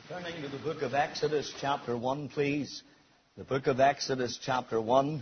Turning to the book of Exodus, chapter 1, please. The book of Exodus, chapter 1.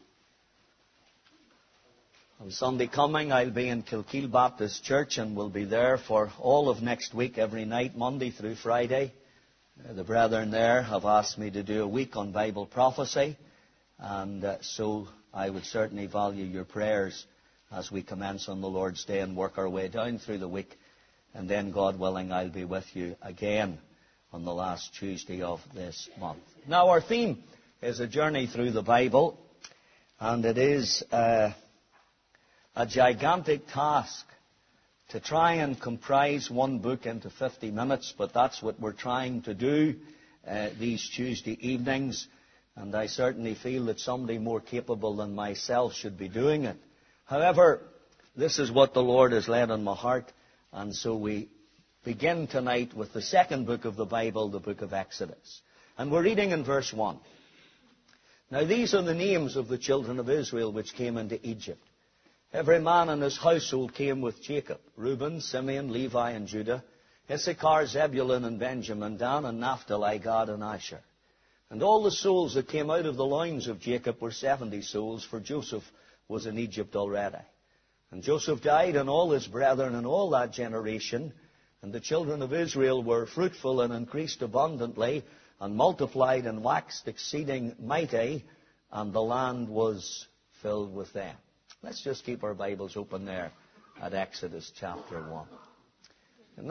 On Sunday coming, I'll be in Kilkeel Baptist Church and will be there for all of next week, every night, Monday through Friday. The brethren there have asked me to do a week on Bible prophecy, and so I would certainly value your prayers as we commence on the Lord's Day and work our way down through the week. And then, God willing, I'll be with you again on the last Tuesday of this month. Now, our theme is a journey through the Bible, and it is a gigantic task to try and comprise one book into 50 minutes, but that's what we're trying to do these Tuesday evenings, and I certainly feel that somebody more capable than myself should be doing it. However, this is what the Lord has laid on my heart, and so we begin tonight with the second book of the Bible, the book of Exodus. And we're reading in verse 1. Now these are the names of the children of Israel which came into Egypt. Every man in his household came with Jacob: Reuben, Simeon, Levi, and Judah, Issachar, Zebulun, and Benjamin, Dan, and Naphtali, Gad, and Asher. And all the souls that came out of the loins of Jacob were 70 souls, for Joseph was in Egypt already. And Joseph died, and all his brethren, and all that generation. And the children of Israel were fruitful and increased abundantly, and multiplied and waxed exceeding mighty, and the land was filled with them. Let's just keep our Bibles open there at Exodus chapter 1. In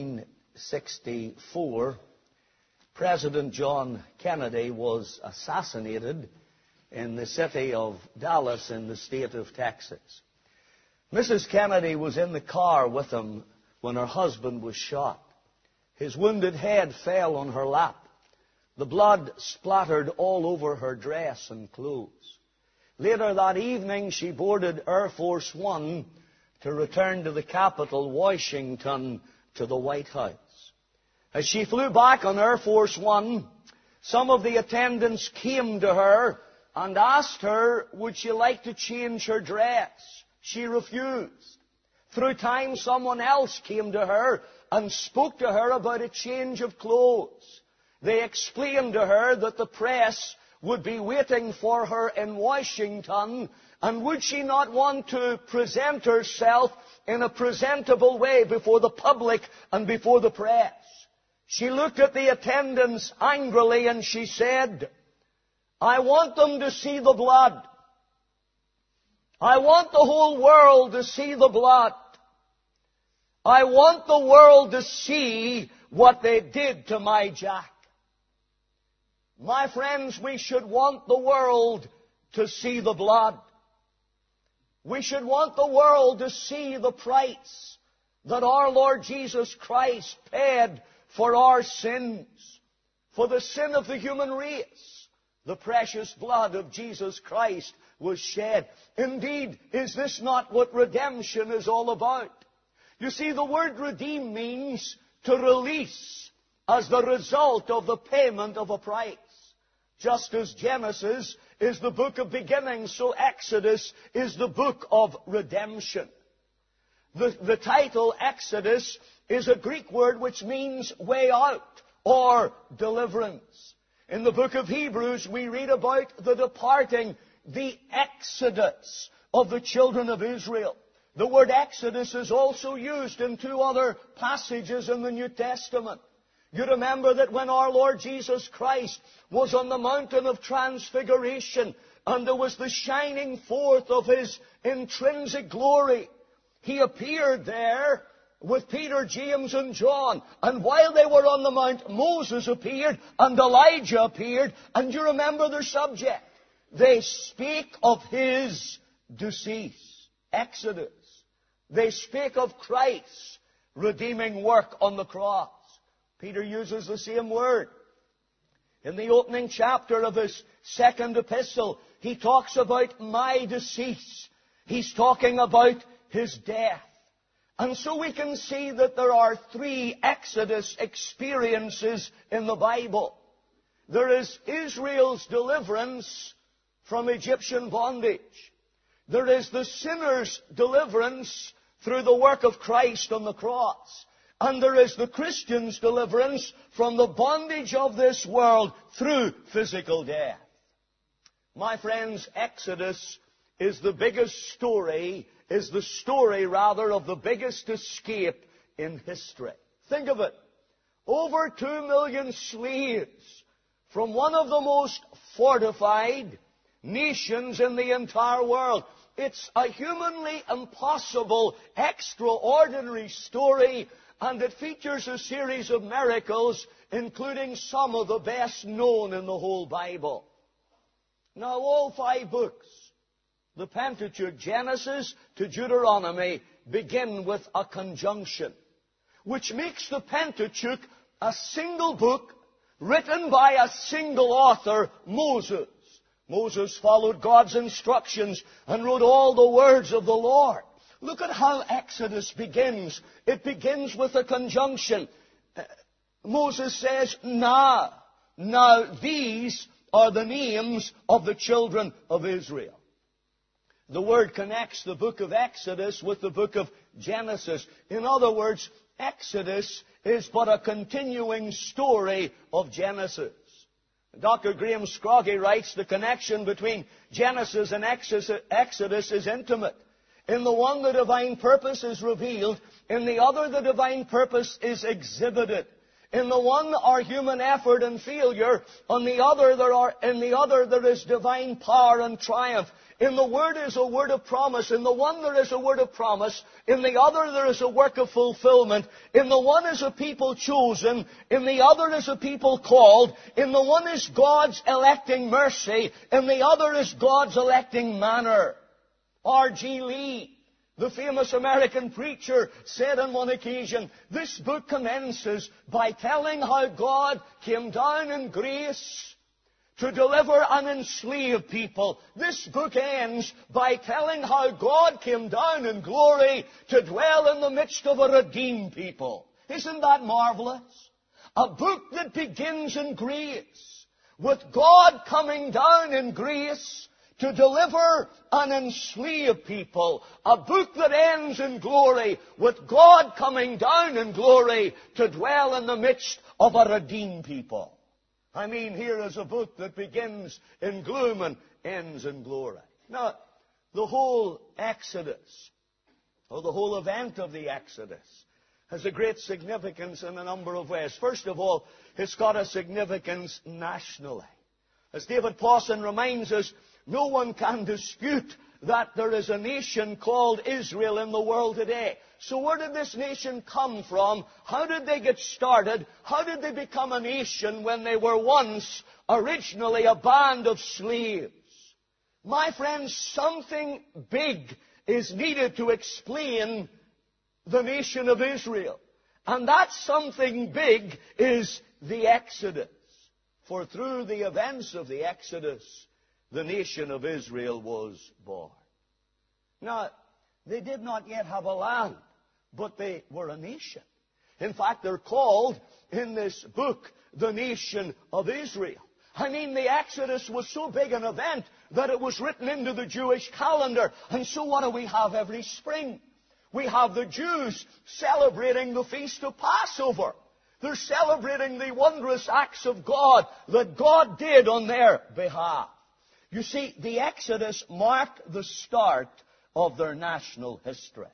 1964, President John Kennedy was assassinated in the city of Dallas in the state of Texas. Mrs. Kennedy was in the car with him when her husband was shot. His wounded head fell on her lap. The blood splattered all over her dress and clothes. Later that evening, she boarded Air Force One to return to the capital, Washington, to the White House. As she flew back on Air Force One, some of the attendants came to her and asked her, would she like to change her dress? She refused. Through time, someone else came to her and spoke to her about a change of clothes. They explained to her that the press would be waiting for her in Washington, and would she not want to present herself in a presentable way before the public and before the press? She looked at the attendants angrily and she said, I want them to see the blood. I want the whole world to see the blood. I want the world to see what they did to my Jack. My friends, we should want the world to see the blood. We should want the world to see the price that our Lord Jesus Christ paid for our sins, for the sin of the human race. The precious blood of Jesus Christ was shed. Indeed, is this not what redemption is all about? You see, the word redeem means to release as the result of the payment of a price. Just as Genesis is the book of beginnings, so Exodus is the book of redemption. The title Exodus is a Greek word which means way out or deliverance. In the book of Hebrews, we read about the departing, the exodus of the children of Israel. The word exodus is also used in two other passages in the New Testament. You remember that when our Lord Jesus Christ was on the mountain of transfiguration, and there was the shining forth of His intrinsic glory, He appeared there with Peter, James, and John. And while they were on the mount, Moses appeared and Elijah appeared. And you remember their subject. They speak of His decease, Exodus. They speak of Christ's redeeming work on the cross. Peter uses the same word. In the opening chapter of his second epistle, he talks about my decease. He's talking about His death. And so we can see that there are three Exodus experiences in the Bible. There is Israel's deliverance from Egyptian bondage. There is the sinner's deliverance through the work of Christ on the cross. And there is the Christian's deliverance from the bondage of this world through physical death. My friends, Exodus is the story of the biggest escape in history. Think of it. Over 2 million slaves from one of the most fortified nations in the entire world. It's a humanly impossible, extraordinary story, and it features a series of miracles, including some of the best known in the whole Bible. Now, all 5 books, the Pentateuch, Genesis to Deuteronomy, begin with a conjunction, which makes the Pentateuch a single book written by a single author, Moses. Moses followed God's instructions and wrote all the words of the Lord. Look at how Exodus begins. It begins with a conjunction. Moses says, Now these are the names of the children of Israel. The word connects the book of Exodus with the book of Genesis. In other words, Exodus is but a continuing story of Genesis. Dr. Graham Scroggie writes, the connection between Genesis and Exodus is intimate. In the one, the divine purpose is revealed. In the other, the divine purpose is exhibited. In the one are human effort and failure. In the other there is divine power and triumph. In the Word is a word of promise. In the one there is a word of promise. In the other there is a work of fulfillment. In the one is a people chosen. In the other is a people called. In the one is God's electing mercy. In the other is God's electing manner. R.G. Lee, the famous American preacher, said on one occasion, this book commences by telling how God came down in grace to deliver an enslaved people. This book ends by telling how God came down in glory to dwell in the midst of a redeemed people. Isn't that marvelous? A book that begins in grace, with God coming down in grace to deliver an enslaved people. A book that ends in glory, with God coming down in glory to dwell in the midst of a redeemed people. I mean, here is a book that begins in gloom and ends in glory. Now, the whole Exodus, or the whole event of the Exodus, has a great significance in a number of ways. First of all, it's got a significance nationally. As David Pawson reminds us, no one can dispute that there is a nation called Israel in the world today. So where did this nation come from? How did they get started? How did they become a nation when they were once originally a band of slaves? My friends, something big is needed to explain the nation of Israel. And that something big is the Exodus. For through the events of the Exodus, the nation of Israel was born. Now, they did not yet have a land, but they were a nation. In fact, they're called in this book the nation of Israel. I mean, the Exodus was so big an event that it was written into the Jewish calendar. And so what do we have every spring? We have the Jews celebrating the feast of Passover. They're celebrating the wondrous acts of God that God did on their behalf. You see, the Exodus marked the start of their national history.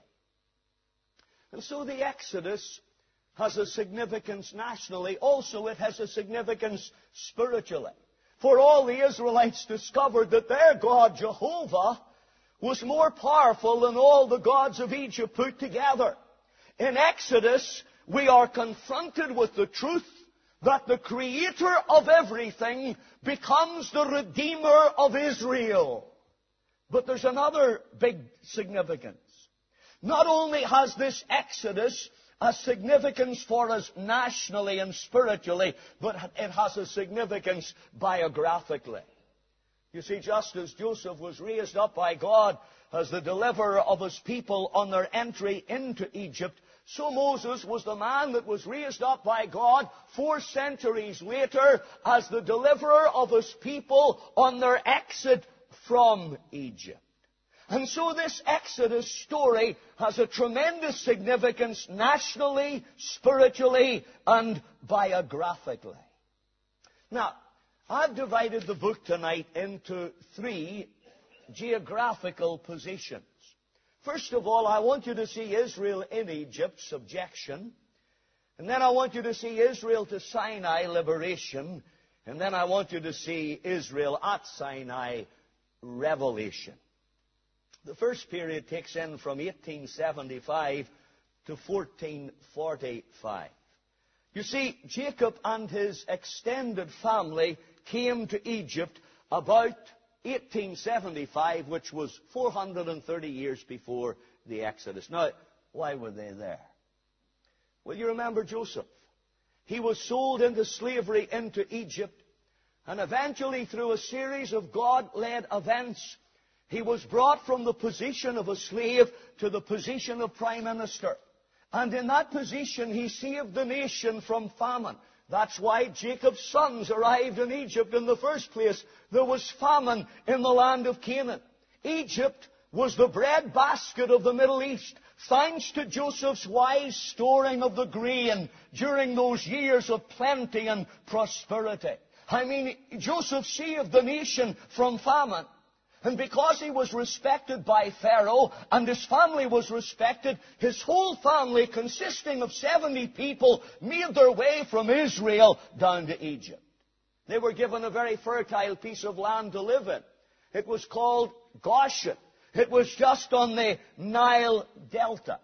And so the Exodus has a significance nationally. Also, it has a significance spiritually. For all the Israelites discovered that their God, Jehovah, was more powerful than all the gods of Egypt put together. In Exodus, we are confronted with the truth that the Creator of everything becomes the Redeemer of Israel. But there's another big significance. Not only has this Exodus a significance for us nationally and spiritually, but it has a significance biographically. You see, just as Joseph was raised up by God as the deliverer of his people on their entry into Egypt, so Moses was the man that was raised up by God 4 centuries later as the deliverer of his people on their exit from Egypt. And so this Exodus story has a tremendous significance nationally, spiritually, and biographically. Now, I've divided the book tonight into 3 geographical positions. First of all, I want you to see Israel in Egypt, subjection. And then I want you to see Israel to Sinai, liberation. And then I want you to see Israel at Sinai, revelation. The first period takes in from 1875 to 1445. You see, Jacob and his extended family came to Egypt about 1875, which was 430 years before the Exodus. Now, why were they there? Well, you remember Joseph. He was sold into slavery into Egypt, and eventually, through a series of God-led events, he was brought from the position of a slave to the position of prime minister. And in that position, he saved the nation from famine. That's why Jacob's sons arrived in Egypt in the first place. There was famine in the land of Canaan. Egypt was the breadbasket of the Middle East, thanks to Joseph's wise storing of the grain during those years of plenty and prosperity. I mean, Joseph saved the nation from famine. And because he was respected by Pharaoh and his family was respected, his whole family, consisting of 70 people, made their way from Israel down to Egypt. They were given a very fertile piece of land to live in. It was called Goshen. It was just on the Nile Delta.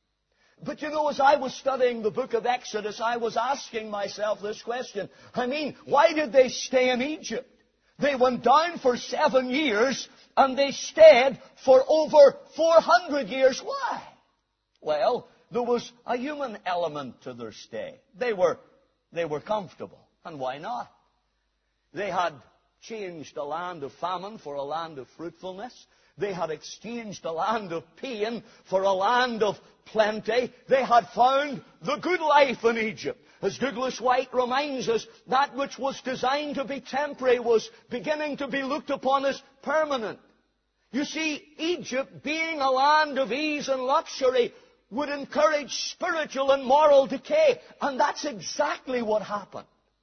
But you know, as I was studying the book of Exodus, I was asking myself this question. I mean, why did they stay in Egypt? They went down for 7 years, and they stayed for over 400 years. Why? Well, there was a human element to their stay. They were comfortable. And why not? They had changed a land of famine for a land of fruitfulness. They had exchanged a land of pain for a land of plenty. They had found the good life in Egypt. As Douglas White reminds us, that which was designed to be temporary was beginning to be looked upon as permanent. You see, Egypt, being a land of ease and luxury, would encourage spiritual and moral decay. And that's exactly what happened.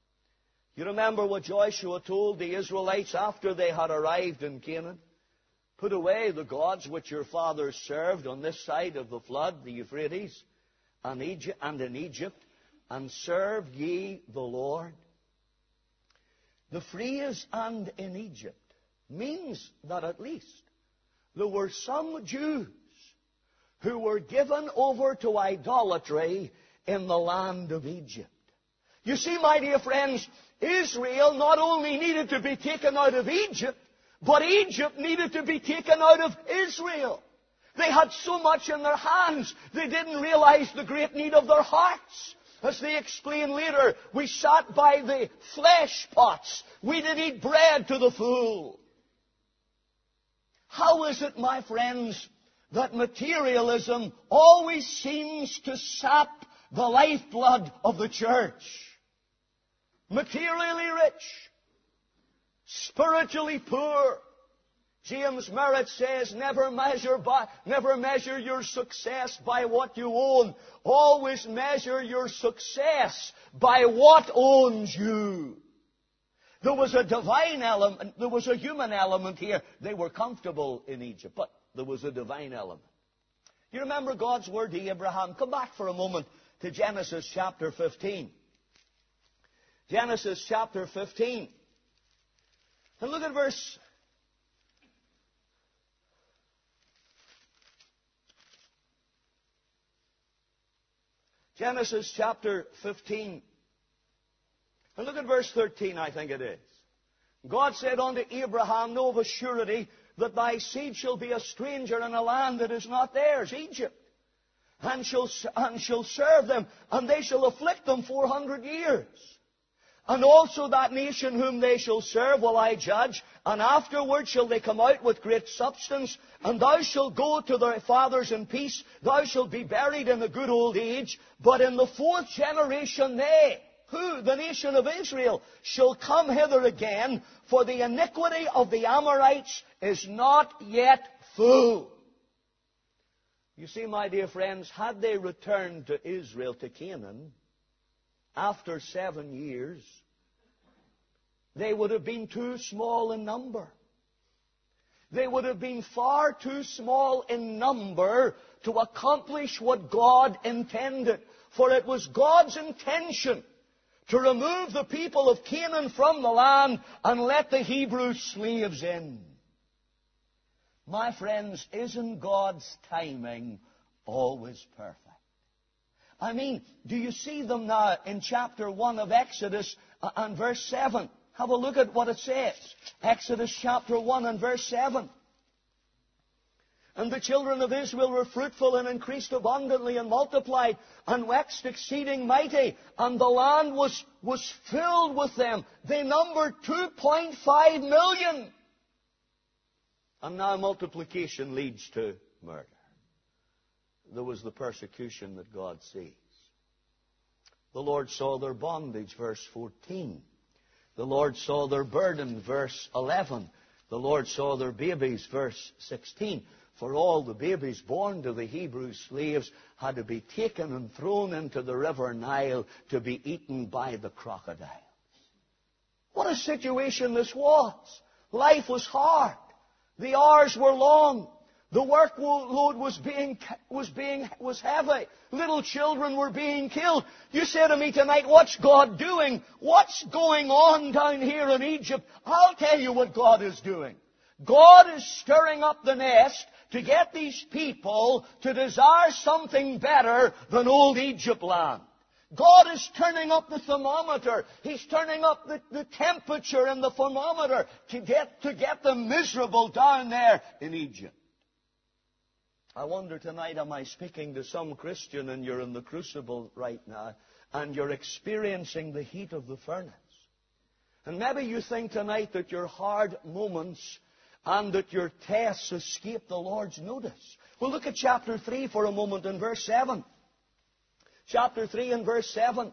You remember what Joshua told the Israelites after they had arrived in Canaan? Put away the gods which your fathers served on this side of the flood, the Euphrates, and in Egypt, and serve ye the Lord. The phrase "and in Egypt" means that at least there were some Jews who were given over to idolatry in the land of Egypt. You see, my dear friends, Israel not only needed to be taken out of Egypt, but Egypt needed to be taken out of Israel. They had so much in their hands, they didn't realize the great need of their hearts. As they explain later, we sat by the flesh pots. We did eat bread to the full. How is it, my friends, that materialism always seems to sap the lifeblood of the church? Materially rich, spiritually poor. James Merritt says, never measure your success by what you own. Always measure your success by what owns you. There was a divine element, there was a human element here. They were comfortable in Egypt, but there was a divine element. You remember God's word to Abraham? Come back for a moment to Genesis chapter 15. Genesis chapter 15. And look at verse... Genesis chapter 15. And look at verse 13, I think it is. God said unto Abraham, know of a surety that thy seed shall be a stranger in a land that is not theirs, Egypt, and shall serve them, and they shall afflict them 400 years. And also that nation whom they shall serve will I judge, and afterward shall they come out with great substance, and thou shalt go to thy fathers in peace, thou shalt be buried in a good old age, but in the 4th generation they who? The nation of Israel, shall come hither again, for the iniquity of the Amorites is not yet full. You see, my dear friends, had they returned to Israel, to Canaan, after 7 years, they would have been too small in number. They would have been far too small in number to accomplish what God intended. For it was God's intention to remove the people of Canaan from the land and let the Hebrew slaves in. My friends, isn't God's timing always perfect? I mean, do you see them now in chapter 1 of Exodus and verse 7? Have a look at what it says. Exodus chapter 1 and verse 7. And the children of Israel were fruitful and increased abundantly and multiplied and waxed exceeding mighty. And the land was filled with them. They numbered 2.5 million. And now multiplication leads to murder. There was the persecution that God sees. The Lord saw their bondage, verse 14. The Lord saw their burden, verse 11. The Lord saw their babies, verse 16. For all the babies born to the Hebrew slaves had to be taken and thrown into the river Nile to be eaten by the crocodiles. What a situation this was. Life was hard. The hours were long. The workload was heavy. Little children were being killed. You say to me tonight, what's God doing? What's going on down here in Egypt? I'll tell you what God is doing. God is stirring up the nest to get these people to desire something better than old Egypt land. God is turning up the thermometer. He's turning up the temperature in the thermometer to get them miserable down there in Egypt. I wonder tonight, am I speaking to some Christian and you're in the crucible right now and you're experiencing the heat of the furnace? And maybe you think tonight that your hard moments and that your tests escape the Lord's notice. Well, look at chapter 3 for a moment in verse 7. Chapter 3 and verse 7.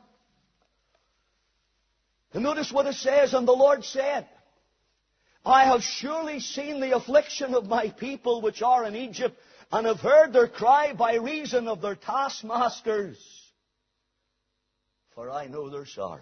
And notice what it says, and the Lord said, I have surely seen the affliction of my people which are in Egypt, and have heard their cry by reason of their taskmasters. For I know their sorrows.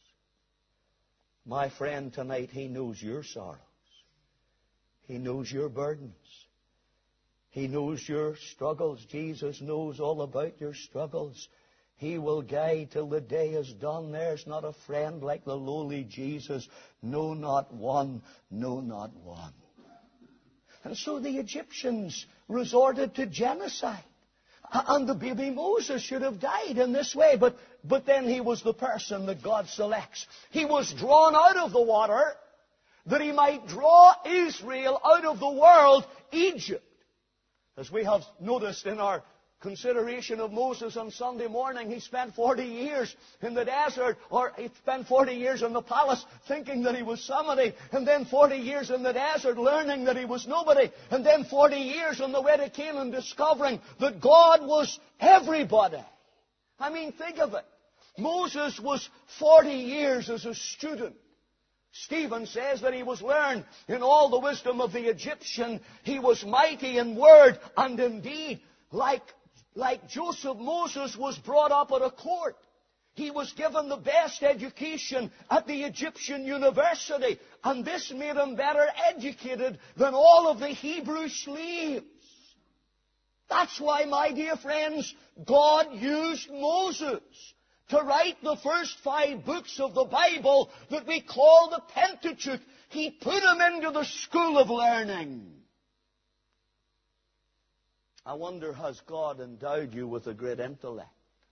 My friend, tonight, He knows your sorrows. He knows your burdens. He knows your struggles. Jesus knows all about your struggles. He will guide till the day is done. There's not a friend like the lowly Jesus. No, not one. No, not one. And so the Egyptians resorted to genocide. And the baby Moses should have died in this way. But then he was the person that God selects. He was drawn out of the water that he might draw Israel out of the world, Egypt. As we have noticed in our consideration of Moses on Sunday morning, he spent 40 years in the desert, or he spent 40 years in the palace thinking that he was somebody, and then 40 years in the desert learning that he was nobody, and then 40 years on the way to Canaan discovering that God was everybody. I mean, think of it. Moses was 40 years as a student. Stephen says that he was learned in all the wisdom of the Egyptian. He was mighty in word and in deed. Like Joseph, Moses was brought up at a court. He was given the best education at the Egyptian university. And this made him better educated than all of the Hebrew slaves. That's why, my dear friends, God used Moses to write the first 5 books of the Bible that we call the Pentateuch. He put him into the school of learning. I wonder, has God endowed you with a great intellect?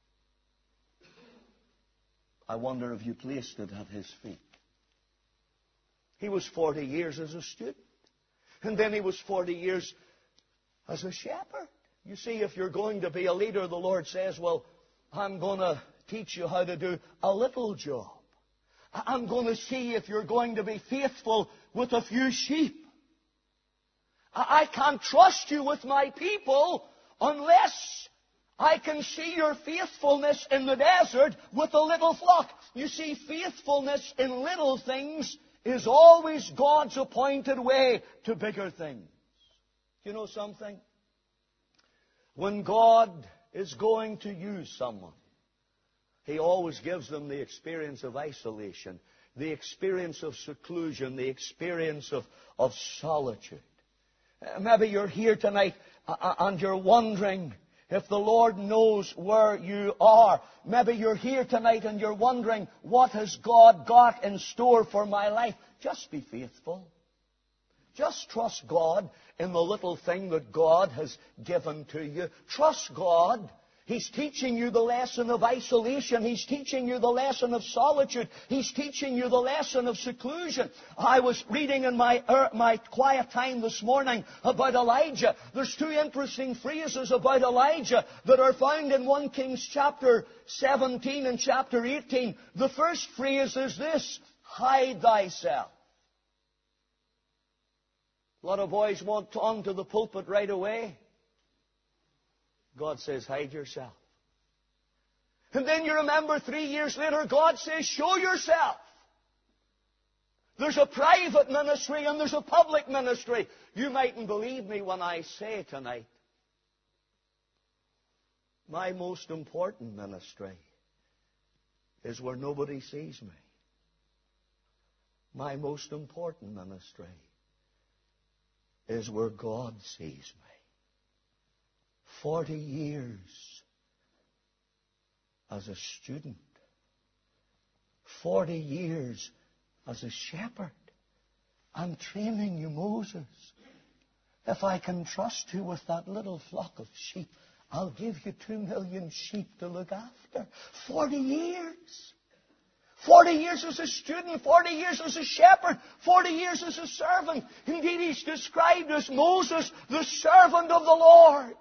I wonder if you placed it at His feet. He was 40 years as a student. And then he was 40 years as a shepherd. You see, if you're going to be a leader, the Lord says, well, I'm going to teach you how to do a little job. I'm going to see if you're going to be faithful with a few sheep. I can't trust you with my people unless I can see your faithfulness in the desert with a little flock. You see, faithfulness in little things is always God's appointed way to bigger things. You know something? When God is going to use someone, He always gives them the experience of isolation, the experience of seclusion, the experience of solitude. Maybe you're here tonight and you're wondering if the Lord knows where you are. Maybe you're here tonight and you're wondering, what has God got in store for my life? Just be faithful. Just trust God in the little thing that God has given to you. Trust God. He's teaching you the lesson of isolation. He's teaching you the lesson of solitude. He's teaching you the lesson of seclusion. I was reading in my quiet time this morning about Elijah. There's two interesting phrases about Elijah that are found in 1 Kings chapter 17 and chapter 18. The first phrase is this: hide thyself. A lot of boys want onto the pulpit right away. God says, hide yourself. And then you remember 3 years later, God says, show yourself. There's a private ministry and there's a public ministry. You mightn't believe me when I say tonight, my most important ministry is where nobody sees me. My most important ministry is where God sees me. 40 years as a student. 40 years as a shepherd. I'm training you, Moses. If I can trust you with that little flock of sheep, I'll give you 2 million sheep to look after. 40 years. 40 years as a student, 40 years as a shepherd, 40 years as a servant. Indeed, he's described as Moses, the servant of the Lord.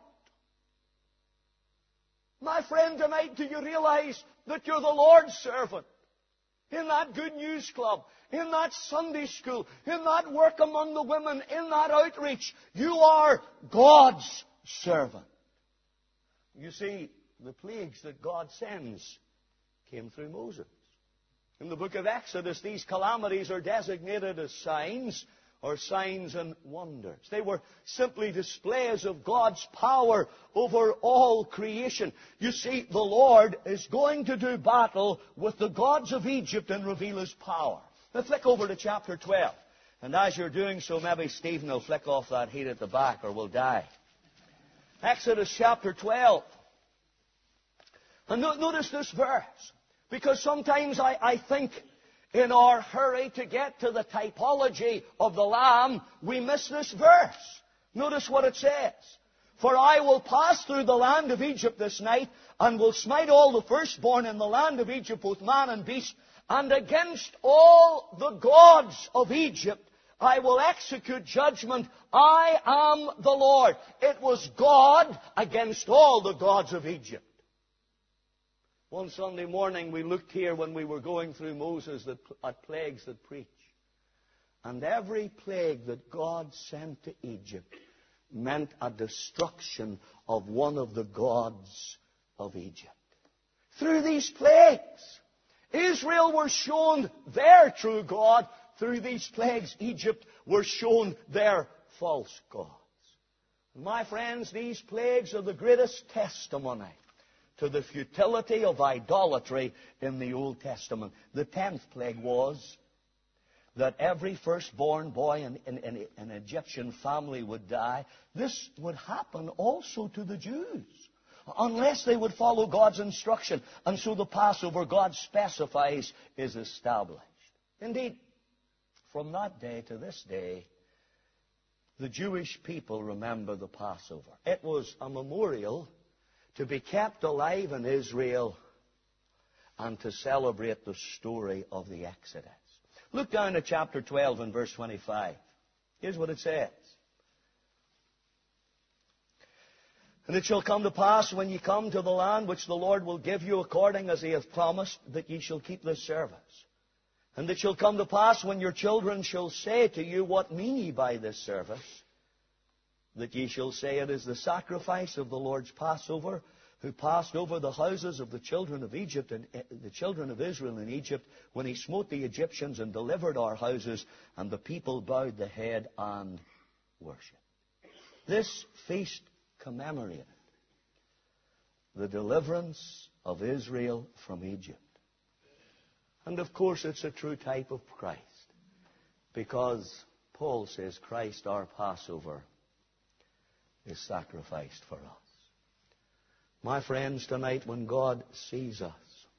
My friend, tonight, do you realize that you're the Lord's servant? In that good news club, in that Sunday school, in that work among the women, in that outreach, you are God's servant. You see, the plagues that God sends came through Moses. In the book of Exodus, these calamities are designated as signs, or signs and wonders. They were simply displays of God's power over all creation. You see, the Lord is going to do battle with the gods of Egypt and reveal His power. Now flick over to chapter 12. And as you're doing so, maybe Stephen will flick off that heat at the back or we'll die. Exodus chapter 12. And notice this verse. Because sometimes I think in our hurry to get to the typology of the Lamb, we miss this verse. Notice what it says. For I will pass through the land of Egypt this night, and will smite all the firstborn in the land of Egypt, both man and beast, and against all the gods of Egypt I will execute judgment. I am the Lord. It was God against all the gods of Egypt. One Sunday morning we looked here when we were going through Moses at plagues that preach. And every plague that God sent to Egypt meant a destruction of one of the gods of Egypt. Through these plagues, Israel were shown their true God. Through these plagues, Egypt were shown their false gods. My friends, these plagues are the greatest testimony to the futility of idolatry in the Old Testament. The 10th plague was that every firstborn boy in an Egyptian family would die. This would happen also to the Jews, unless they would follow God's instruction. And so the Passover, God specifies, is established. Indeed, from that day to this day, the Jewish people remember the Passover. It was a memorial to be kept alive in Israel and to celebrate the story of the Exodus. Look down at chapter 12 and verse 25. Here's what it says. And it shall come to pass when ye come to the land which the Lord will give you according as He hath promised, that ye shall keep this service. And it shall come to pass when your children shall say to you, what mean ye by this service? That ye shall say, it is the sacrifice of the Lord's Passover, who passed over the houses of the children of Egypt and the children of Israel in Egypt, when he smote the Egyptians and delivered our houses, and the people bowed the head and worshipped. This feast commemorated the deliverance of Israel from Egypt. And of course it's a true type of Christ, because Paul says Christ, our Passover, is sacrificed for us. My friends, tonight when God sees us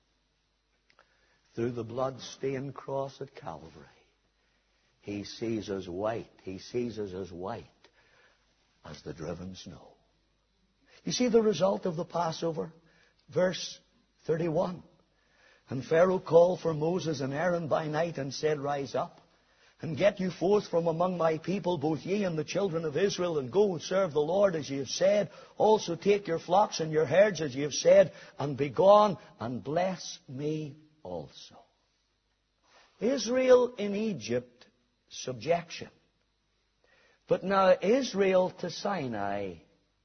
through the blood-stained cross at Calvary, He sees us white. He sees us as white as the driven snow. You see the result of the Passover? Verse 31. And Pharaoh called for Moses and Aaron by night and said, Rise up, and get you forth from among my people, both ye and the children of Israel, and go and serve the Lord as ye have said. Also take your flocks and your herds as ye have said, and be gone, and bless me also. Israel in Egypt, subjection. But now Israel to Sinai,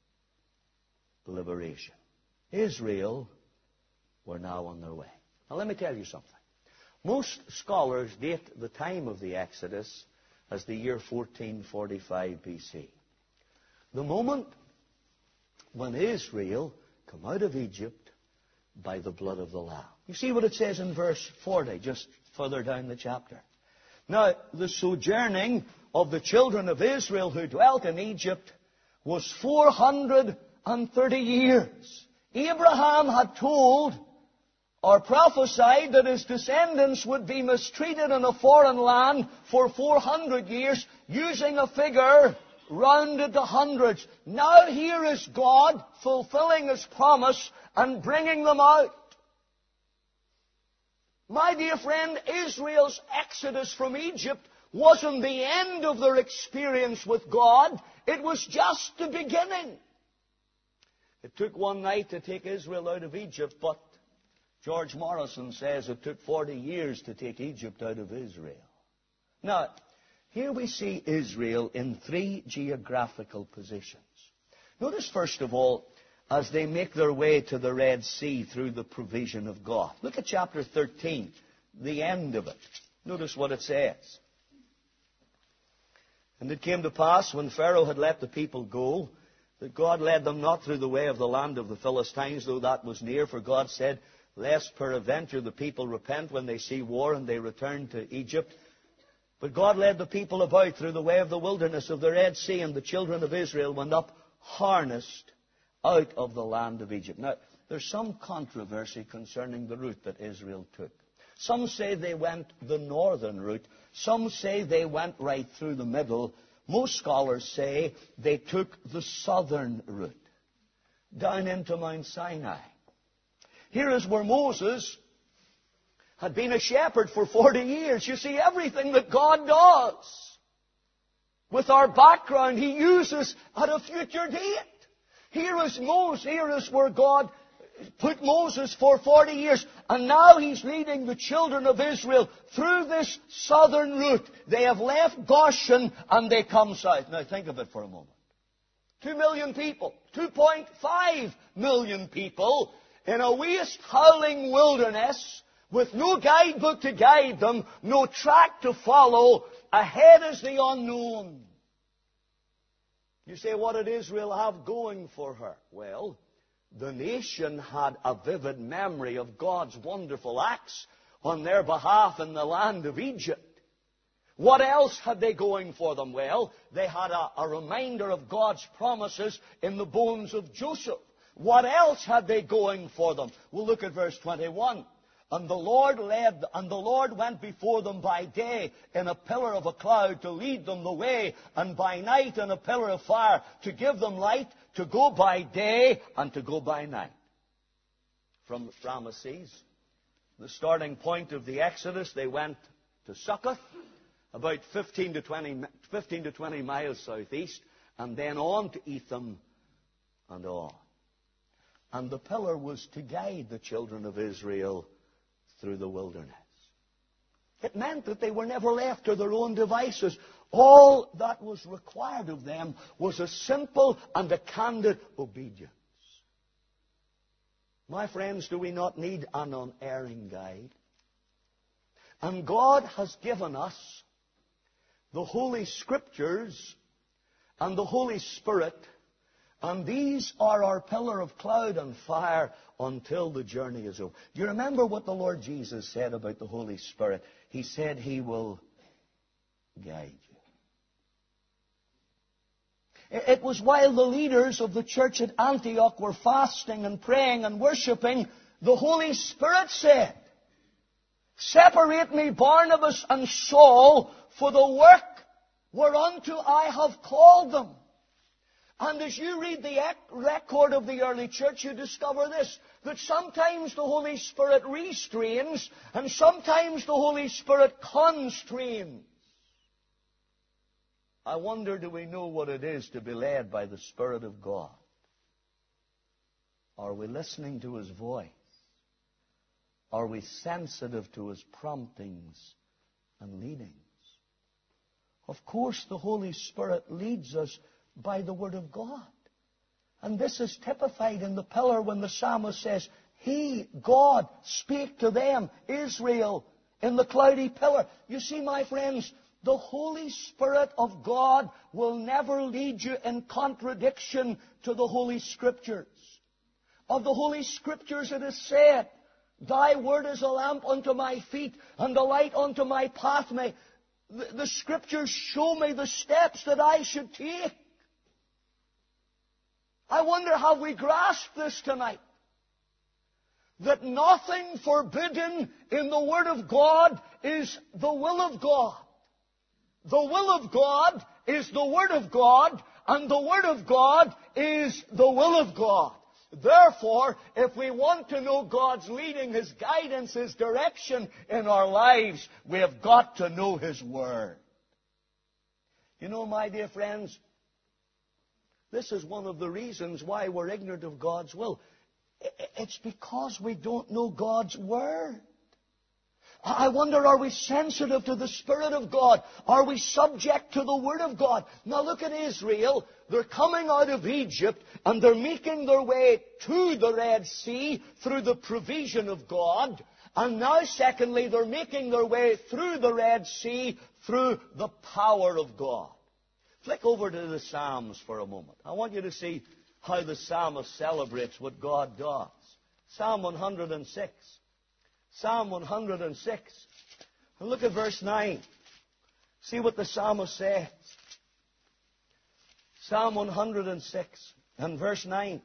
liberation. Israel were now on their way. Now let me tell you something. Most scholars date the time of the Exodus as the year 1445 BC. The moment when Israel come out of Egypt by the blood of the Lamb. You see what it says in verse 40, just further down the chapter. Now, the sojourning of the children of Israel who dwelt in Egypt was 430 years. Abraham had told or prophesied that his descendants would be mistreated in a foreign land for 400 years, using a figure rounded to hundreds. Now here is God fulfilling His promise and bringing them out. My dear friend, Israel's exodus from Egypt wasn't the end of their experience with God. It was just the beginning. It took one night to take Israel out of Egypt, but George Morrison says it took 40 years to take Egypt out of Israel. Now, here we see Israel in three geographical positions. Notice, first of all, as they make their way to the Red Sea through the provision of God. Look at chapter 13, the end of it. Notice what it says. And it came to pass, when Pharaoh had let the people go, that God led them not through the way of the land of the Philistines, though that was near, for God said, Lest peradventure the people repent when they see war and they return to Egypt. But God led the people about through the way of the wilderness of the Red Sea, and the children of Israel went up harnessed out of the land of Egypt. Now, there's some controversy concerning the route that Israel took. Some say they went the northern route. Some say they went right through the middle. Most scholars say they took the southern route, down into Mount Sinai. Here is where Moses had been a shepherd for 40 years. You see, everything that God does with our background, He uses at a future date. Here is Moses. Here is where God put Moses for 40 years. And now He's leading the children of Israel through this southern route. They have left Goshen and they come south. Now think of it for a moment. 2 million people, 2.5 million people in a waste, howling wilderness with no guidebook to guide them, no track to follow. Ahead is the unknown. You say, what did Israel have going for her? Well, the nation had a vivid memory of God's wonderful acts on their behalf in the land of Egypt. What else had they going for them? Well, they had a reminder of God's promises in the bones of Joseph. What else had they going for them? We'll look at verse 21. And the Lord went before them by day in a pillar of a cloud to lead them the way, and by night in a pillar of fire to give them light, to go by day and to go by night. From Ramesses, the starting point of the Exodus, they went to Succoth, about 15 to 20 miles southeast, and then on to Etham and on. And the pillar was to guide the children of Israel through the wilderness. It meant that they were never left to their own devices. All that was required of them was a simple and a candid obedience. My friends, do we not need an unerring guide? And God has given us the Holy Scriptures and the Holy Spirit, and these are our pillar of cloud and fire until the journey is over. Do you remember what the Lord Jesus said about the Holy Spirit? He said He will guide you. It was while the leaders of the church at Antioch were fasting and praying and worshipping, the Holy Spirit said, "Separate me Barnabas and Saul for the work whereunto I have called them." And as you read the record of the early church, you discover this, that sometimes the Holy Spirit restrains, and sometimes the Holy Spirit constrains. I wonder, do we know what it is to be led by the Spirit of God? Are we listening to His voice? Are we sensitive to His promptings and leadings? Of course, the Holy Spirit leads us by the Word of God. And this is typified in the pillar when the psalmist says, He, God, spake to them, Israel, in the cloudy pillar. You see, my friends, the Holy Spirit of God will never lead you in contradiction to the Holy Scriptures. Of the Holy Scriptures it is said, Thy word is a lamp unto my feet and a light unto my path. The Scriptures show me the steps that I should take. I wonder, have we grasped this tonight? That nothing forbidden in the Word of God is the will of God. The will of God is the Word of God, and the Word of God is the will of God. Therefore, if we want to know God's leading, His guidance, His direction in our lives, we have got to know His Word. You know, my dear friends, this is one of the reasons why we're ignorant of God's will. It's because we don't know God's Word. I wonder, are we sensitive to the Spirit of God? Are we subject to the Word of God? Now look at Israel. They're coming out of Egypt and they're making their way to the Red Sea through the provision of God. And now, secondly, they're making their way through the Red Sea through the power of God. Flick over to the Psalms for a moment. I want you to see how the psalmist celebrates what God does. Psalm 106. Psalm 106. And look at verse 9. See what the psalmist says. Psalm 106 and verse 9.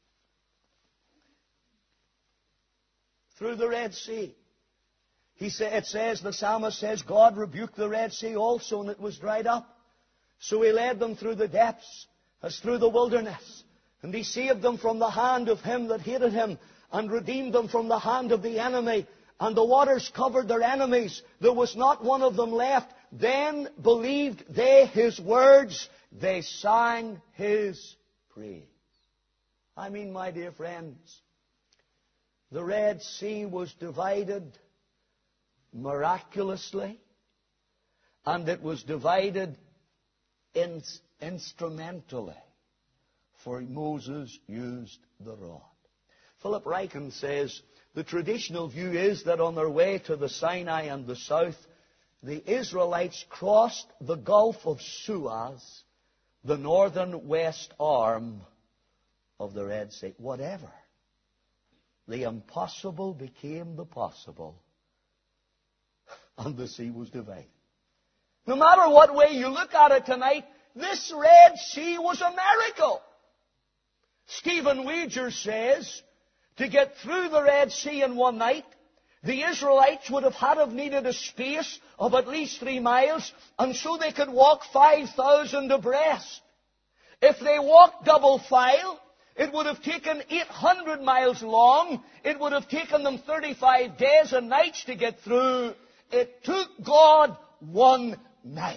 Through the Red Sea. It says, the psalmist says, God rebuked the Red Sea also, and it was dried up. So He led them through the depths, as through the wilderness. And He saved them from the hand of him that hated Him, and redeemed them from the hand of the enemy. And the waters covered their enemies. There was not one of them left. Then believed they His words. They sang His praise. I mean, my dear friends, the Red Sea was divided miraculously. And it was divided instrumentally. For Moses used the rod. Philip Ryken says, the traditional view is that on their way to the Sinai and the south, the Israelites crossed the Gulf of Suez, the northern west arm of the Red Sea. Whatever. The impossible became the possible, and the sea was divided. No matter what way you look at it tonight, this Red Sea was a miracle. Stephen Wager says, to get through the Red Sea in one night, the Israelites would have needed a space of at least 3 miles, and so they could walk 5,000 abreast. If they walked double file, it would have taken 800 miles long. It would have taken them 35 days and nights to get through. It took God 1 night.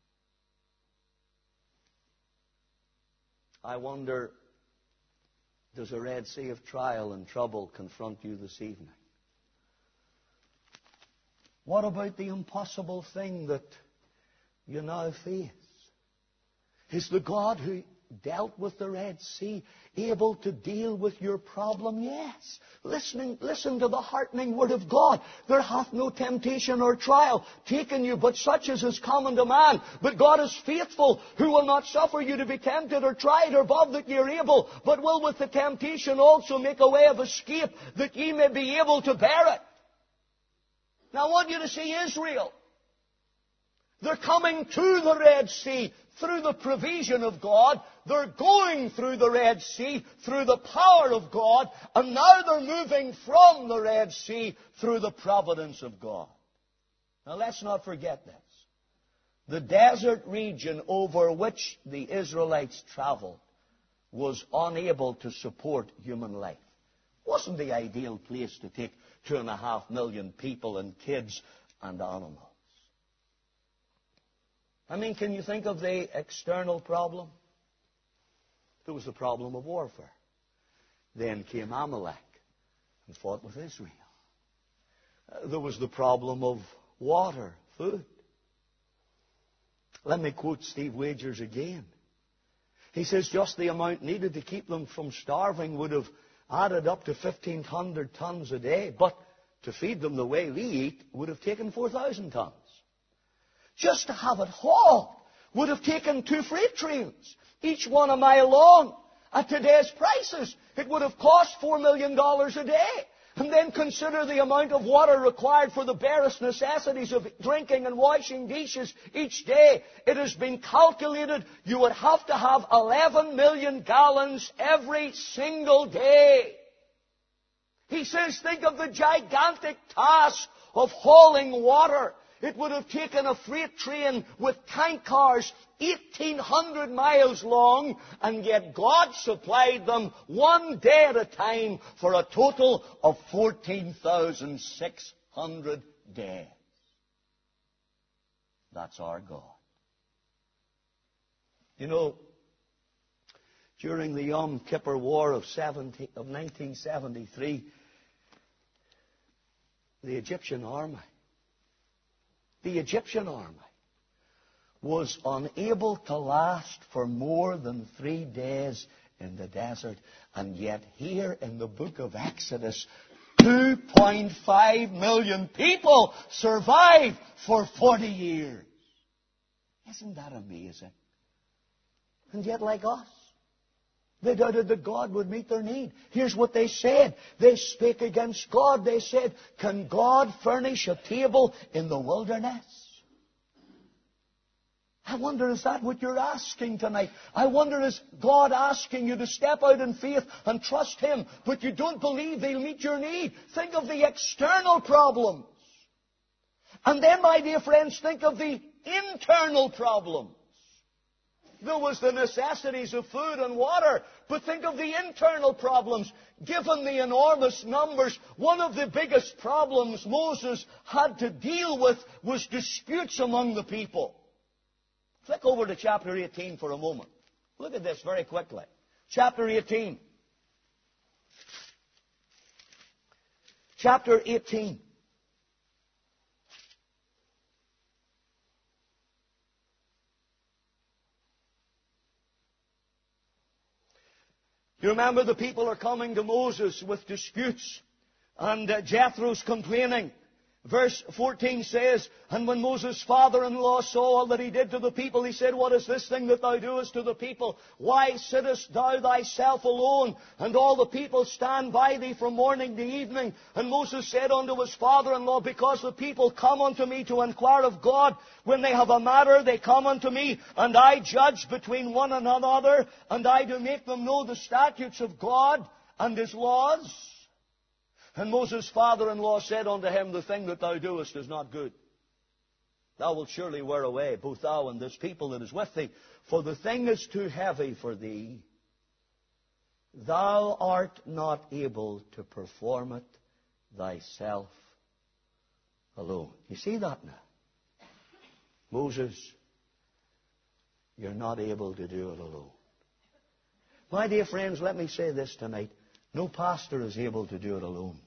I wonder, does a Red Sea of trial and trouble confront you this evening? What about the impossible thing that you now face? Is the God who dealt with the Red Sea, able to deal with your problem? Yes. Listen to the heartening word of God. There hath no temptation or trial taken you, but such as is common to man. But God is faithful, who will not suffer you to be tempted or tried above that ye are able, but will with the temptation also make a way of escape, that ye may be able to bear it. Now I want you to see Israel. They're coming to the Red Sea through the provision of God. They're going through the Red Sea through the power of God. And now they're moving from the Red Sea through the providence of God. Now let's not forget this. The desert region over which the Israelites traveled was unable to support human life. It wasn't the ideal place to take 2.5 million people and kids and animals. I mean, can you think of the external problem? There was the problem of warfare. Then came Amalek and fought with Israel. There was the problem of water, food. Let me quote Steve Wagers again. He says just the amount needed to keep them from starving would have added up to 1,500 tons a day, but to feed them the way we eat would have taken 4,000 tons. Just to have it hauled would have taken 2 freight trains, each one a mile long. At today's prices, it would have cost $4 million a day. And then consider the amount of water required for the barest necessities of drinking and washing dishes each day. It has been calculated you would have to have 11 million gallons every single day. He says, think of the gigantic task of hauling water. It would have taken a freight train with tank cars 1,800 miles long, and yet God supplied them one day at a time for a total of 14,600 days. That's our God. You know, during the Yom Kippur War of 1973, the Egyptian army was unable to last for more than 3 days in the desert. And yet here in the book of Exodus, 2.5 million people survived for 40 years. Isn't that amazing? And yet, like us, they doubted that God would meet their need. Here's what they said. They spake against God. They said, can God furnish a table in the wilderness? I wonder, is that what you're asking tonight? I wonder, is God asking you to step out in faith and trust Him, but you don't believe He'll meet your need? Think of the external problems. And then, my dear friends, think of the internal problems. There was the necessities of food and water, but think of the internal problems. Given the enormous numbers, one of the biggest problems Moses had to deal with was disputes among the people. Flick over to chapter 18 for a moment. Look at this very quickly. Chapter 18. Chapter 18. You remember the people are coming to Moses with disputes, and Jethro's complaining. Verse 14 says, and when Moses' father-in-law saw all that he did to the people, he said, what is this thing that thou doest to the people? Why sittest thou thyself alone, and all the people stand by thee from morning to evening? And Moses said unto his father-in-law, because the people come unto me to inquire of God. When they have a matter, they come unto me, and I judge between one and another, and I do make them know the statutes of God and His laws. And Moses' father-in-law said unto him, the thing that thou doest is not good. Thou wilt surely wear away, both thou and this people that is with thee. For the thing is too heavy for thee. Thou art not able to perform it thyself alone. You see that now? Moses, you're not able to do it alone. My dear friends, let me say this tonight. No pastor is able to do it alone.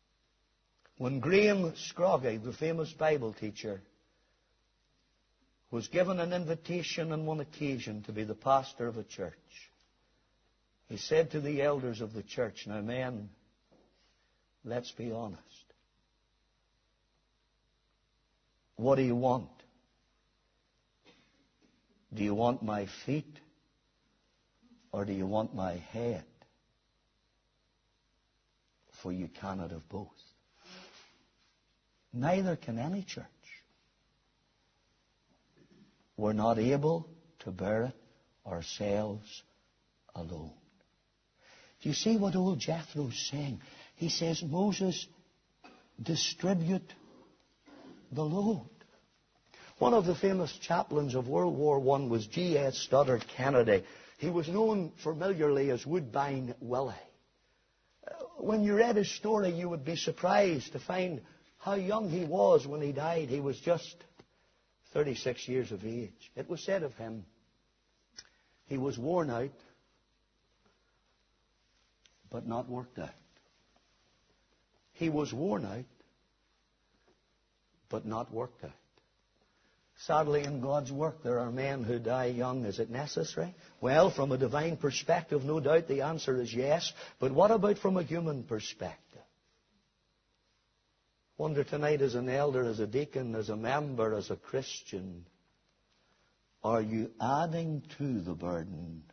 When Graham Scroggie, the famous Bible teacher, was given an invitation on one occasion to be the pastor of a church. He said to the elders of the church, "Now, men, let's be honest. What do you want? Do you want my feet or do you want my head? For you cannot have both. Neither can any church. We're not able to bear it ourselves alone." Do you see what old Jethro's saying? He says, "Moses, distribute the load." One of the famous chaplains of World War I was G.S. Stoddard Kennedy. He was known familiarly as Woodbine Willie. When you read his story, you would be surprised to find how young he was when he died. He was just 36 years of age. It was said of him, he was worn out, but not worked out. He was worn out, but not worked out. Sadly, in God's work, there are men who die young. Is it necessary? Well, from a divine perspective, no doubt the answer is yes. But what about from a human perspective? Wonder tonight, as an elder, as a deacon, as a member, as a Christian, are you adding to the burden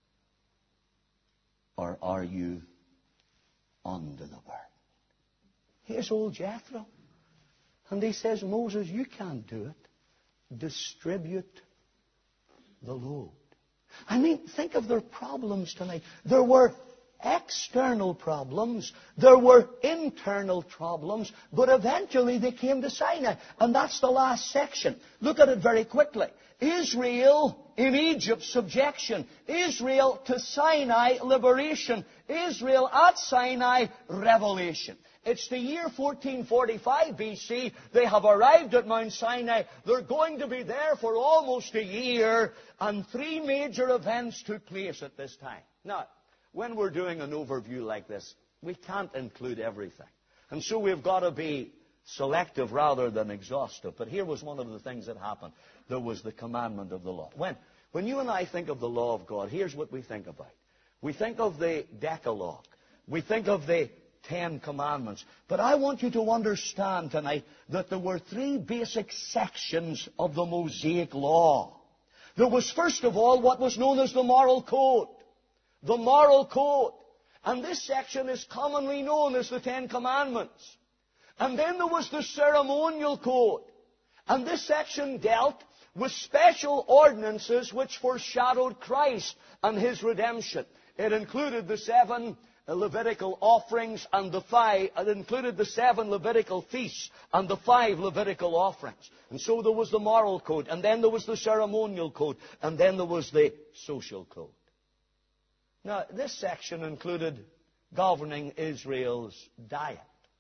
or are you under the burden? Here's old Jethro. And he says, "Moses, you can't do it. Distribute the load." I mean, think of their problems tonight. There were external problems. There were internal problems. But eventually they came to Sinai. And that's the last section. Look at it very quickly. Israel in Egypt, subjection. Israel to Sinai, liberation. Israel at Sinai, revelation. It's the year 1445 BC. They have arrived at Mount Sinai. They're going to be there for almost a year. And 3 major events took place at this time. Now, when we're doing an overview like this, we can't include everything. And so we've got to be selective rather than exhaustive. But here was one of the things that happened. There was the commandment of the law. When you and I think of the law of God, here's what we think about. We think of the Decalogue. We think of the 10 Commandments. But I want you to understand tonight that there were 3 basic sections of the Mosaic law. There was, first of all, what was known as the moral code. The moral code. And this section is commonly known as the 10 Commandments. And then there was the ceremonial code. And this section dealt with special ordinances which foreshadowed Christ and His redemption. It included the 7 Levitical offerings and it included the 7 Levitical feasts and the 5 Levitical offerings. And so there was the moral code, and then there was the ceremonial code, and then there was the social code. Now, this section included governing Israel's diet,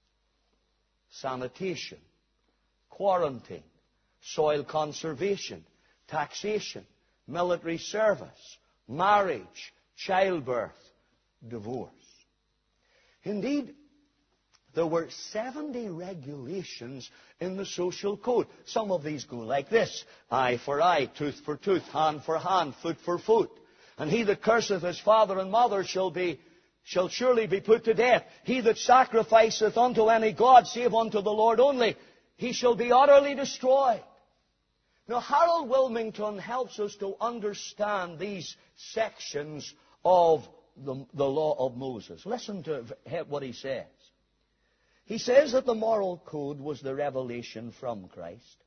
sanitation, quarantine, soil conservation, taxation, military service, marriage, childbirth, divorce. Indeed, there were 70 regulations in the social code. Some of these go like this: eye for eye, tooth for tooth, hand for hand, foot for foot. And he that curseth his father and mother shall surely be put to death. He that sacrificeth unto any god save unto the Lord only, he shall be utterly destroyed. Now, Harold Wilmington helps us to understand these sections of the law of Moses. Listen to what he says. He says that the moral code was the revelation from Christ.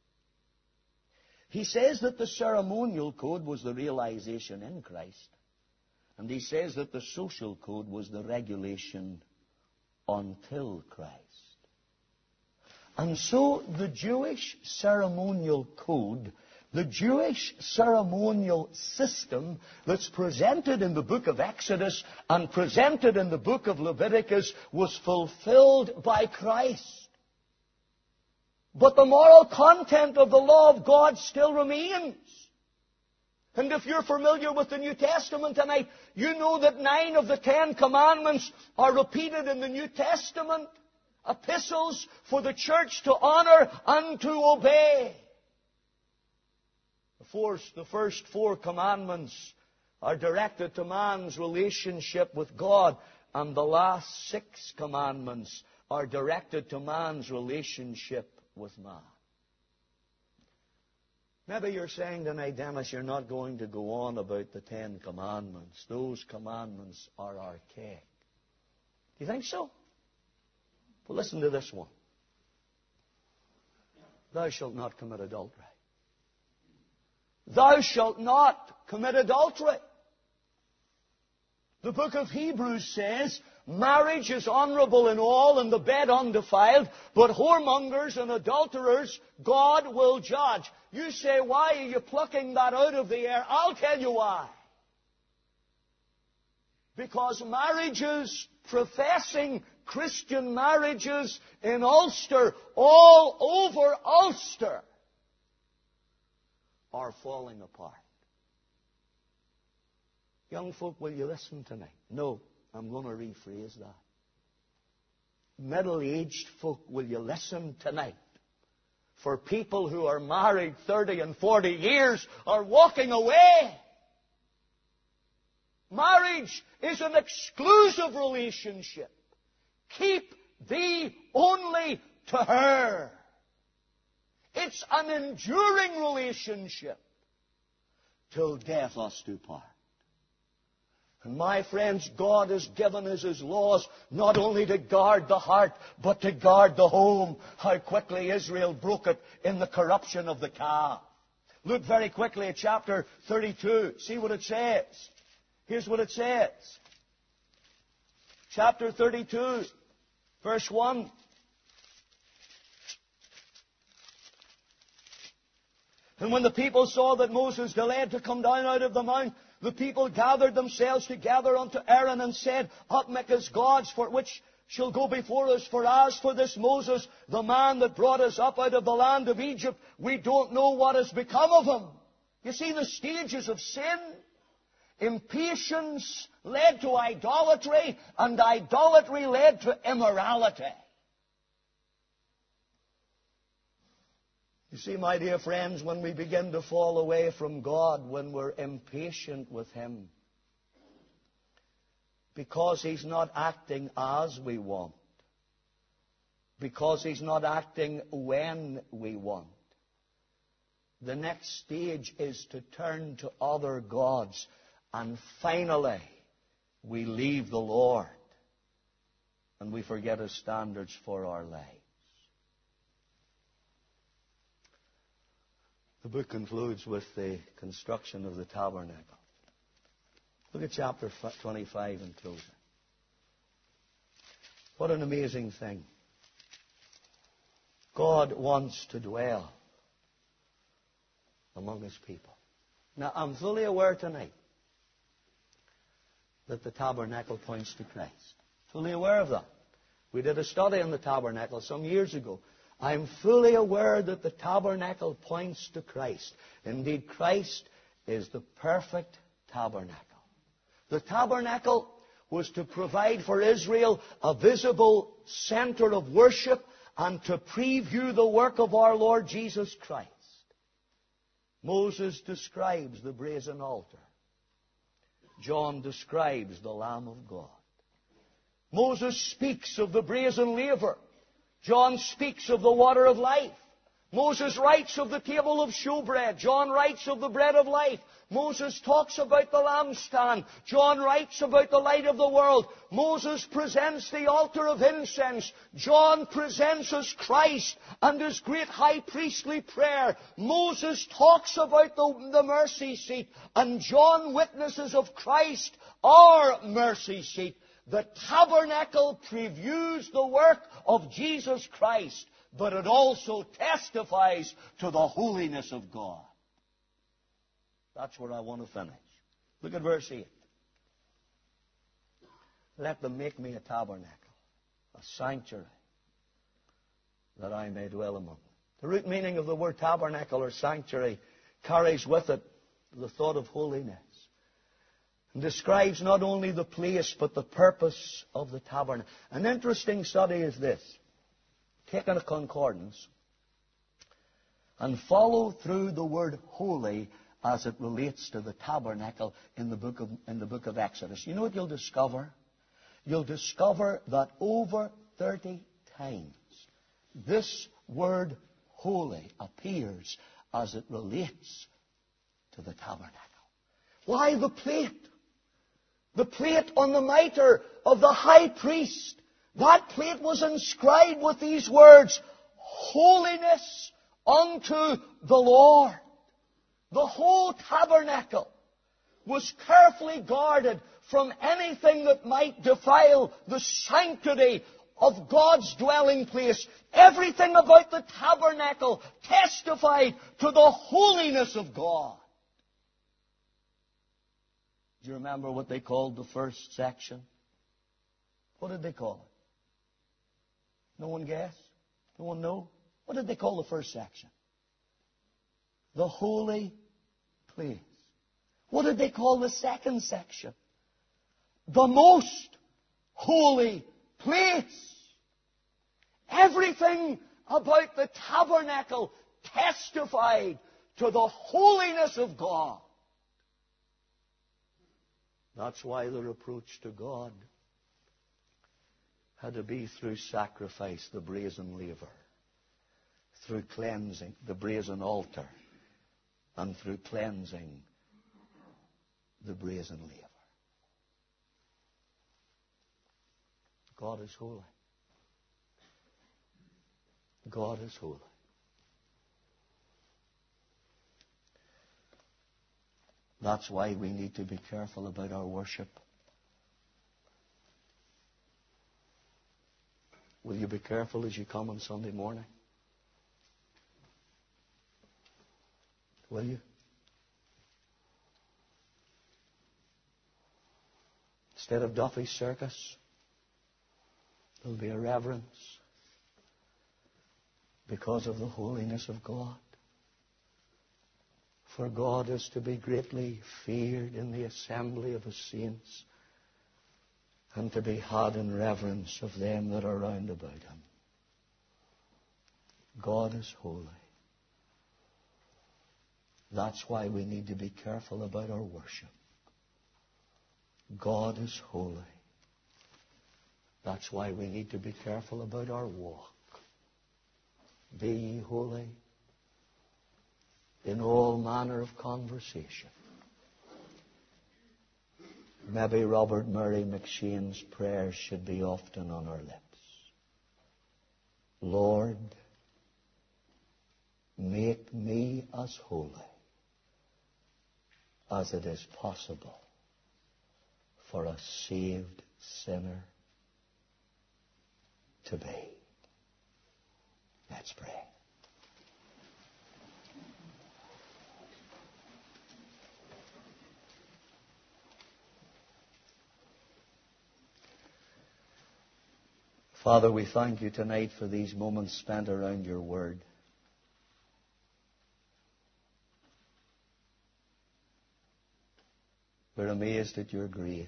He says that the ceremonial code was the realization in Christ. And he says that the social code was the regulation until Christ. And so the Jewish ceremonial code, the Jewish ceremonial system that's presented in the book of Exodus and presented in the book of Leviticus was fulfilled by Christ. But the moral content of the law of God still remains. And if you're familiar with the New Testament tonight, you know that 9 of the 10 commandments are repeated in the New Testament. Epistles for the church to honor and to obey. The first 4 commandments are directed to man's relationship with God, and the last 6 commandments are directed to man's relationship with man. Maybe you're saying tonight, Dennis, you're not going to go on about the 10 commandments. Those commandments are archaic. Do you think so? Well, listen to this one. Thou shalt not commit adultery. Thou shalt not commit adultery. The book of Hebrews says, marriage is honorable in all and the bed undefiled, but whoremongers and adulterers God will judge. You say, why are you plucking that out of the air? I'll tell you why. Because marriages, professing Christian marriages in Ulster, all over Ulster, are falling apart. Young folk, will you listen tonight? No, I'm going to rephrase that. Middle-aged folk, will you listen tonight? For people who are married 30 and 40 years are walking away. Marriage is an exclusive relationship. Keep thee only to her. It's an enduring relationship till death us do part. And my friends, God has given us His laws not only to guard the heart, but to guard the home. How quickly Israel broke it in the corruption of the calf. Look very quickly at chapter 32. See what it says. Here's what it says. Chapter 32, verse 1. And when the people saw that Moses delayed to come down out of the mount, the people gathered themselves together unto Aaron and said, Up make us gods for which shall go before us. For as for this Moses, the man that brought us up out of the land of Egypt, we don't know what has become of him. You see the stages of sin? Impatience led to idolatry, and idolatry led to immorality. You see, my dear friends, when we begin to fall away from God, when we're impatient with Him, because He's not acting as we want, because He's not acting when we want, the next stage is to turn to other gods, and finally, we leave the Lord, and we forget His standards for our lives. The book concludes with the construction of the tabernacle. Look at chapter 25 in closing. What an amazing thing. God wants to dwell among His people. Now, I'm fully aware tonight that the tabernacle points to Christ. Fully aware of that. We did a study on the tabernacle some years ago. I'm fully aware that the tabernacle points to Christ. Indeed, Christ is the perfect tabernacle. The tabernacle was to provide for Israel a visible center of worship and to preview the work of our Lord Jesus Christ. Moses describes the brazen altar. John describes the Lamb of God. Moses speaks of the brazen laver. John speaks of the water of life. Moses writes of the table of showbread. John writes of the bread of life. Moses talks about the lampstand. John writes about the light of the world. Moses presents the altar of incense. John presents us Christ and His great high priestly prayer. Moses talks about the mercy seat. And John witnesses of Christ, our mercy seat. The tabernacle previews the work of Jesus Christ, but it also testifies to the holiness of God. That's where I want to finish. Look at verse 8. Let them make me a tabernacle, a sanctuary, that I may dwell among them. The root meaning of the word tabernacle or sanctuary carries with it the thought of holiness. And describes not only the place, but the purpose of the tabernacle. An interesting study is this. Taking a concordance, and follow through the word holy as it relates to the tabernacle in the book of Exodus. You know what you'll discover? You'll discover that over 30 times this word holy appears as it relates to the tabernacle. Why the plate? The plate on the mitre of the high priest. That plate was inscribed with these words, holiness unto the Lord. The whole tabernacle was carefully guarded from anything that might defile the sanctity of God's dwelling place. Everything about the tabernacle testified to the holiness of God. Do you remember what they called the first section? What did they call it? No one guess? No one know? What did they call the first section? The holy place. What did they call the second section? The most holy place. Everything about the tabernacle testified to the holiness of God. That's why the reproach to God had to be through sacrifice, the brazen laver, through cleansing, the brazen altar, and through cleansing, the brazen laver. God is holy. God is holy. That's why we need to be careful about our worship. Will you be careful as you come on Sunday morning? Will you? Instead of Duffy's circus, there'll be a reverence because of the holiness of God. For God is to be greatly feared in the assembly of His saints, and to be had in reverence of them that are round about Him. God is holy. That's why we need to be careful about our worship. God is holy. That's why we need to be careful about our walk. Be ye holy in all manner of conversation. Maybe Robert Murray McShane's prayers should be often on our lips. Lord, make me as holy as it is possible for a saved sinner to be. Let's pray. Father, we thank You tonight for these moments spent around Your Word. We're amazed at Your grace.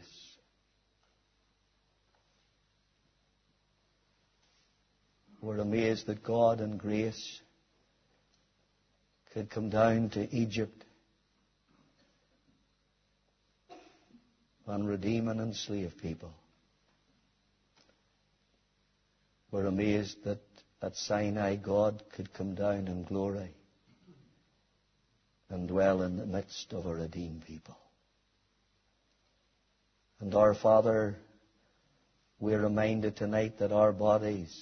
We're amazed that God in grace could come down to Egypt and redeem and enslave people. We're amazed that at Sinai God could come down in glory and dwell in the midst of a redeemed people. And our Father, we're reminded tonight that our bodies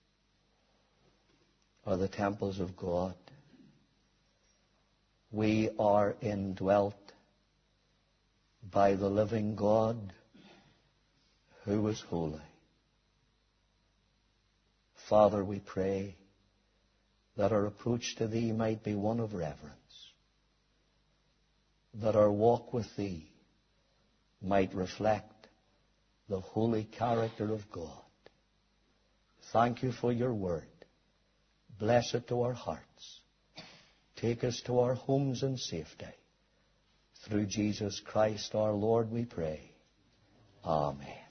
are the temples of God. We are indwelt by the living God who is holy. Father, we pray that our approach to Thee might be one of reverence, that our walk with Thee might reflect the holy character of God. Thank You for Your Word. Bless it to our hearts. Take us to our homes in safety. Through Jesus Christ our Lord we pray. Amen.